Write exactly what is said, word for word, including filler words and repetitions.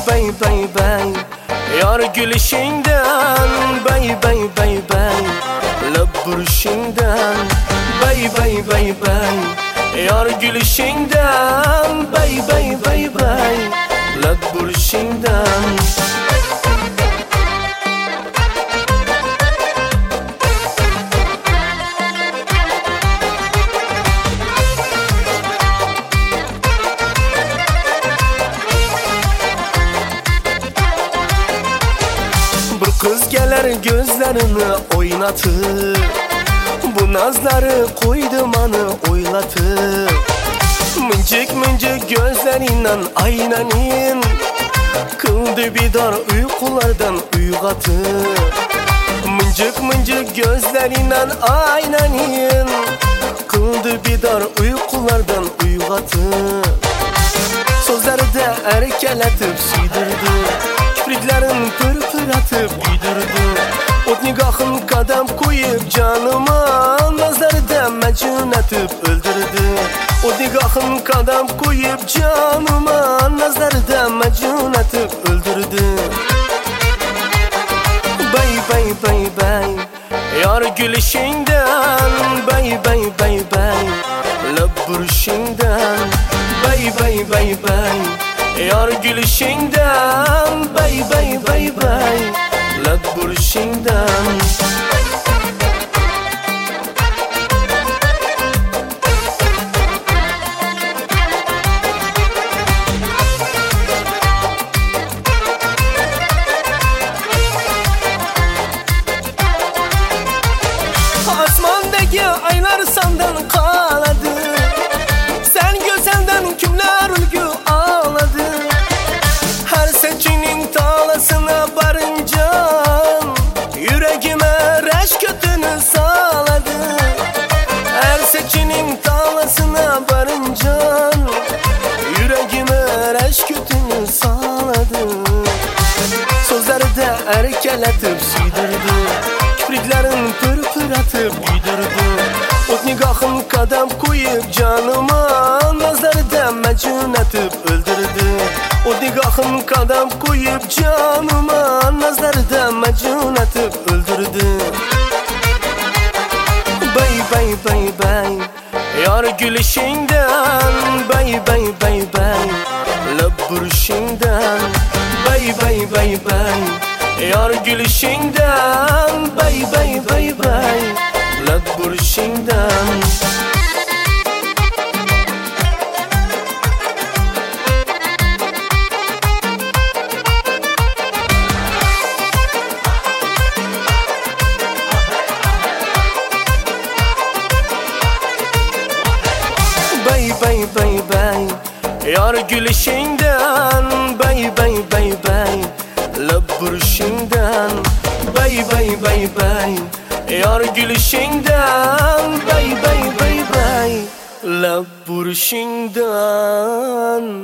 bay bay bay Yar gülüşünden bay bay bay bay Lab buruşundan bay bay bay bay Yar gülüşünden bay bay bay bay Lab buruşundan Kız gelir gözlerini oynatır Bu nazları koydu bana oylatır Mıncık mıncık gözleriyle aynanin Kıldı bir dar uykulardan uygatır Mıncık mıncık gözleriyle aynanin Kıldı bir dar uykulardan uygatır Sözleri de erkeletip süydürdü Kipriklerin pır pır atıp güydürdü Ot nigahın kadem koyup canıma Nazları da mecnun atıp öldürdü Ot nigahın kadem koyup canıma Nazları da mecnun atıp öldürdü Bay bay bay bay Yar gülüşünden bay bay bay bay Lab buruşundan bay bay bay bay Yar gülüşünden bay bay bay bay Lab buruşundan Asmandaki aylar senden kaladı Sen gözelden kimler ülgü ağladı Her seçinin talasına varınca Yüreğime reş kötünü sağladı Her seçinin talasına varınca Yüreğime reş kötünü sağladı Sözleri de erkeletip süydürdü Kipriklerin pır pır atıp güydürdü Ot nigahın kadem koyup canıma Nazları da mecnun atıp öldürdü Ot nigahın kadem koyup canıma Nazları da mecnun atıp öldürdü Bay bay bay bay Yar gülüşünden bay bay bay bay Lab buruşundan bay bay bay bay Yar gülüşünden bay bay bay bay Lab buruşundan Bay bay bay bay Yar gülüşünden bay bay bay bay Lab buruşundan bay bay bay bay Yar gülüşünden bay bay bay bay Lab buruşundan